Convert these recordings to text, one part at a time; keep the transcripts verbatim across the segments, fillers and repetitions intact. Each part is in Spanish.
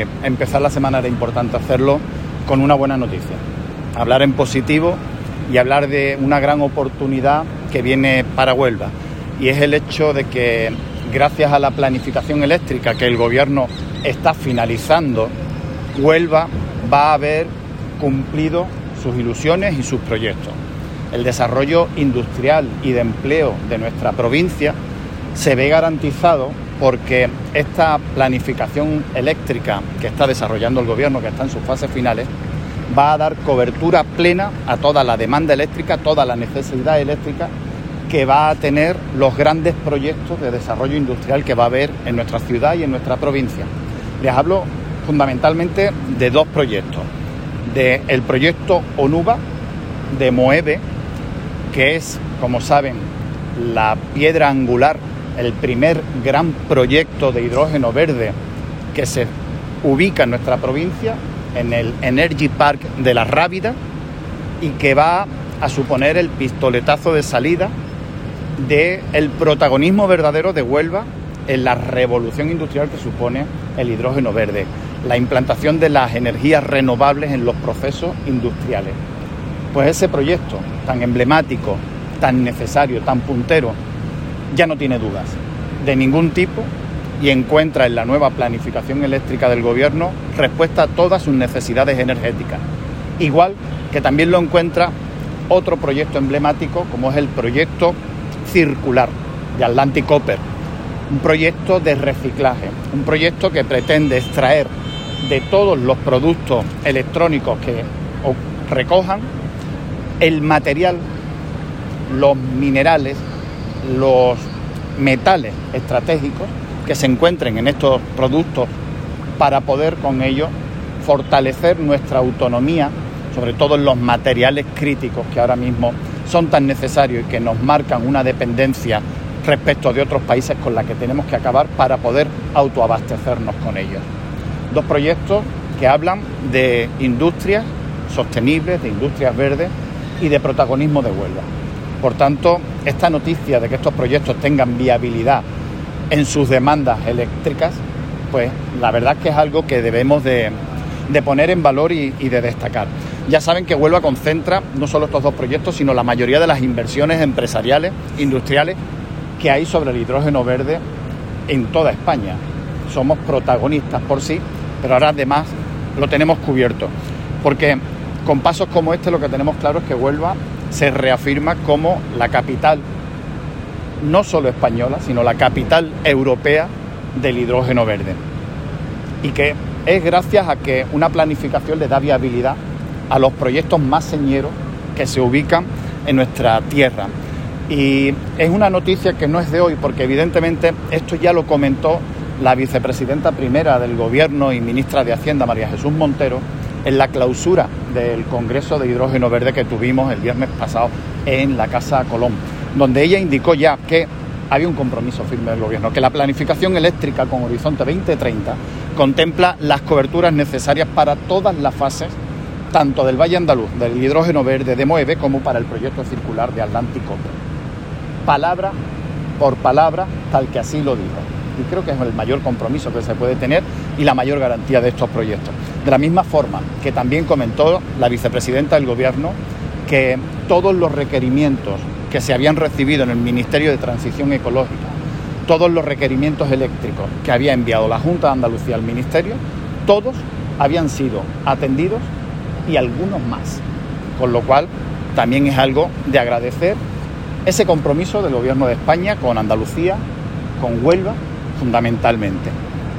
que empezar la semana era importante hacerlo con una buena noticia. Hablar en positivo y hablar de una gran oportunidad que viene para Huelva. Y es el hecho de que, gracias a la planificación eléctrica que el Gobierno está finalizando, Huelva va a haber cumplido sus ilusiones y sus proyectos. El desarrollo industrial y de empleo de nuestra provincia se ve garantizado porque esta planificación eléctrica que está desarrollando el Gobierno, que está en sus fases finales, va a dar cobertura plena a toda la demanda eléctrica, toda la necesidad eléctrica que va a tener los grandes proyectos de desarrollo industrial que va a haber en nuestra ciudad y en nuestra provincia. Les hablo fundamentalmente de dos proyectos. Del proyecto ONUVA de Moeve, que es, como saben, la piedra angular, el primer gran proyecto de hidrógeno verde que se ubica en nuestra provincia, en el Energy Park de La Rábida, y que va a suponer el pistoletazo de salida del protagonismo verdadero de Huelva en la revolución industrial que supone el hidrógeno verde, la implantación de las energías renovables en los procesos industriales. Pues ese proyecto tan emblemático, tan necesario, tan puntero, ya no tiene dudas de ningún tipo y encuentra en la nueva planificación eléctrica del Gobierno respuesta a todas sus necesidades energéticas. Igual que también lo encuentra otro proyecto emblemático como es el proyecto circular de Atlantic Copper, un proyecto de reciclaje, un proyecto que pretende extraer de todos los productos electrónicos que recojan el material, los minerales, los metales estratégicos que se encuentren en estos productos para poder con ellos fortalecer nuestra autonomía, sobre todo en los materiales críticos que ahora mismo son tan necesarios y que nos marcan una dependencia respecto de otros países con la que tenemos que acabar para poder autoabastecernos con ellos. Dos proyectos que hablan de industrias sostenibles, de industrias verdes y de protagonismo de Huelva. Por tanto, esta noticia de que estos proyectos tengan viabilidad en sus demandas eléctricas, pues la verdad es que es algo que debemos de, de poner en valor y, y de destacar. Ya saben que Huelva concentra no solo estos dos proyectos, sino la mayoría de las inversiones empresariales, industriales, que hay sobre el hidrógeno verde en toda España. Somos protagonistas por sí, pero ahora además lo tenemos cubierto. Porque con pasos como este lo que tenemos claro es que Huelva se reafirma como la capital, no solo española, sino la capital europea del hidrógeno verde. Y que es gracias a que una planificación le da viabilidad a los proyectos más señeros que se ubican en nuestra tierra. Y es una noticia que no es de hoy, porque evidentemente esto ya lo comentó la vicepresidenta primera del Gobierno y ministra de Hacienda, María Jesús Montero, en la clausura del Congreso de Hidrógeno Verde que tuvimos el viernes pasado en la Casa Colón, donde ella indicó ya que había un compromiso firme del Gobierno, que la planificación eléctrica con Horizonte veinte treinta contempla las coberturas necesarias para todas las fases, tanto del Valle Andaluz, del hidrógeno verde de Moeve, como para el proyecto circular de Atlantic Copper. Palabra por palabra, tal que así lo dijo. Y creo que es el mayor compromiso que se puede tener y la mayor garantía de estos proyectos. De la misma forma que también comentó la vicepresidenta del Gobierno que todos los requerimientos que se habían recibido en el Ministerio de Transición Ecológica, todos los requerimientos eléctricos que había enviado la Junta de Andalucía al Ministerio, todos habían sido atendidos y algunos más. Con lo cual también es algo de agradecer ese compromiso del Gobierno de España con Andalucía, con Huelva, fundamentalmente.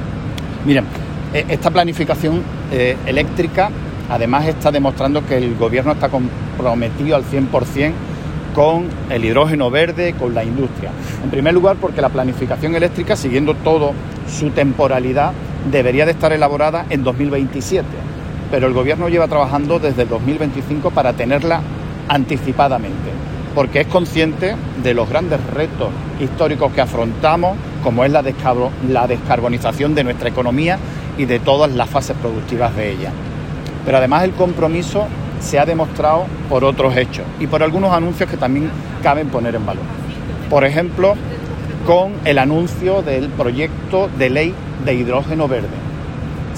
Miren, esta planificación eh, eléctrica además está demostrando que el Gobierno está comprometido al cien por ciento con el hidrógeno verde, con la industria. En primer lugar, porque la planificación eléctrica, siguiendo todo su temporalidad, debería de estar elaborada en dos mil veintisiete, pero el Gobierno lleva trabajando desde el dos mil veinticinco para tenerla anticipadamente, porque es consciente de los grandes retos históricos que afrontamos, como es la, descarbo- la descarbonización de nuestra economía y de todas las fases productivas de ella. Pero además el compromiso se ha demostrado por otros hechos y por algunos anuncios que también caben poner en valor. Por ejemplo, con el anuncio del proyecto de ley de hidrógeno verde.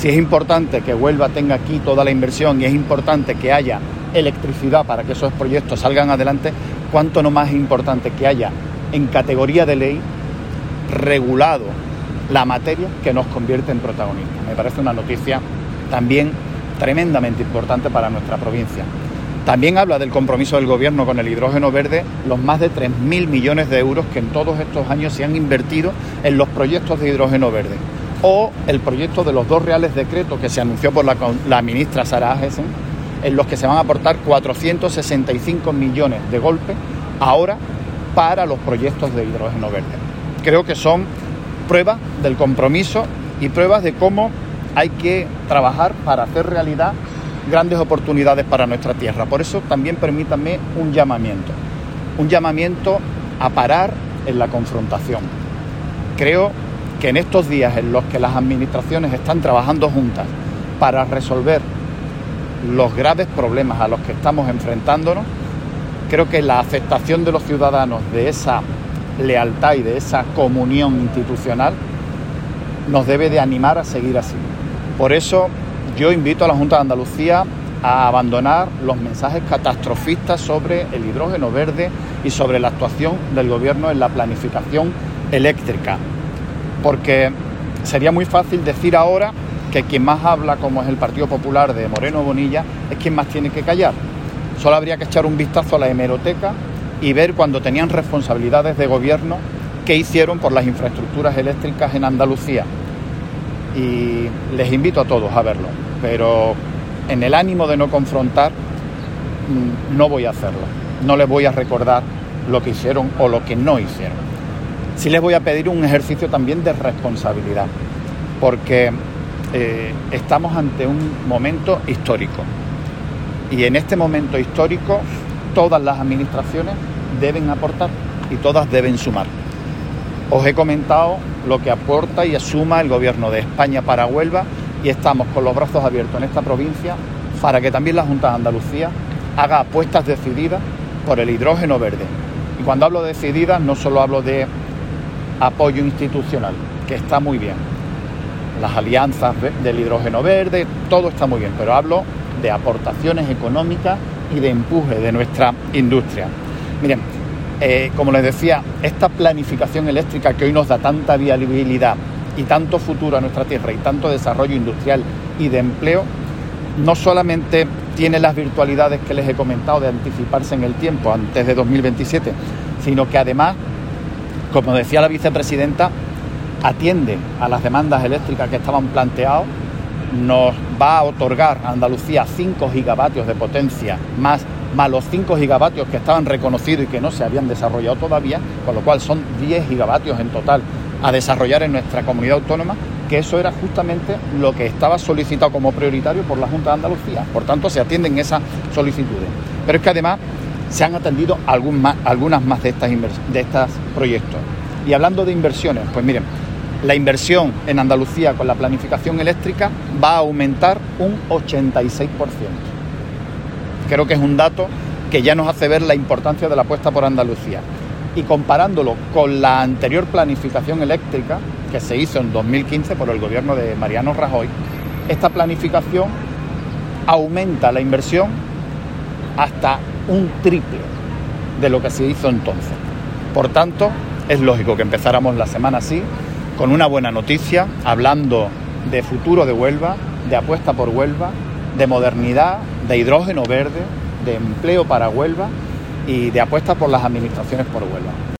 Si es importante que Huelva tenga aquí toda la inversión y es importante que haya electricidad para que esos proyectos salgan adelante, cuánto no más es importante que haya en categoría de ley regulado la materia que nos convierte en protagonistas. Me parece una noticia también tremendamente importante para nuestra provincia. También habla del compromiso del Gobierno con el hidrógeno verde, los más de tres mil millones de euros que en todos estos años se han invertido en los proyectos de hidrógeno verde. O el proyecto de los dos reales decretos que se anunció por la, la ministra Sara Agesen, en los que se van a aportar cuatrocientos sesenta y cinco millones de golpe ahora para los proyectos de hidrógeno verde. Creo que son pruebas del compromiso y pruebas de cómo hay que trabajar para hacer realidad grandes oportunidades para nuestra tierra. Por eso también permítanme un llamamiento, un llamamiento a parar en la confrontación. Creo que en estos días en los que las administraciones están trabajando juntas para resolver los graves problemas a los que estamos enfrentándonos, creo que la aceptación de los ciudadanos de esa lealtad y de esa comunión institucional nos debe de animar a seguir así. Por eso yo invito a la Junta de Andalucía a abandonar los mensajes catastrofistas sobre el hidrógeno verde y sobre la actuación del Gobierno en la planificación eléctrica, porque sería muy fácil decir ahora que quien más habla, como es el Partido Popular de Moreno Bonilla, es quien más tiene que callar. Solo habría que echar un vistazo a la hemeroteca y ver cuando tenían responsabilidades de gobierno qué hicieron por las infraestructuras eléctricas en Andalucía. Y les invito a todos a verlo, pero en el ánimo de no confrontar, no voy a hacerlo. No les voy a recordar lo que hicieron o lo que no hicieron. Sí les voy a pedir un ejercicio también de responsabilidad, porque eh, estamos ante un momento histórico. Y en este momento histórico, todas las administraciones deben aportar y todas deben sumar. Os he comentado lo que aporta y asuma el Gobierno de España para Huelva y estamos con los brazos abiertos en esta provincia para que también la Junta de Andalucía haga apuestas decididas por el hidrógeno verde. Y cuando hablo de decididas no solo hablo de apoyo institucional, que está muy bien, las alianzas del hidrógeno verde, todo está muy bien, pero hablo de aportaciones económicas y de empuje de nuestra industria. Miren, eh, como les decía, esta planificación eléctrica que hoy nos da tanta viabilidad y tanto futuro a nuestra tierra y tanto desarrollo industrial y de empleo, no solamente tiene las virtualidades que les he comentado de anticiparse en el tiempo antes de dos mil veintisiete, sino que además, como decía la vicepresidenta, atiende a las demandas eléctricas que estaban planteadas, nos va a otorgar a Andalucía cinco gigavatios de potencia más, más los cinco gigavatios que estaban reconocidos y que no se habían desarrollado todavía, con lo cual son diez gigavatios en total a desarrollar en nuestra comunidad autónoma, que eso era justamente lo que estaba solicitado como prioritario por la Junta de Andalucía. Por tanto, se atienden esas solicitudes. Pero es que además se han atendido algún más, algunas más de estas, de estos proyectos. Y hablando de inversiones, pues miren, la inversión en Andalucía con la planificación eléctrica va a aumentar un ochenta y seis por ciento. Creo que es un dato que ya nos hace ver la importancia de la apuesta por Andalucía. Y comparándolo con la anterior planificación eléctrica que se hizo en dos mil quince por el gobierno de Mariano Rajoy, esta planificación aumenta la inversión hasta un triple de lo que se hizo entonces. Por tanto, es lógico que empezáramos la semana así, con una buena noticia, hablando de futuro de Huelva, de apuesta por Huelva, de modernidad, de hidrógeno verde, de empleo para Huelva y de apuesta por las administraciones por Huelva.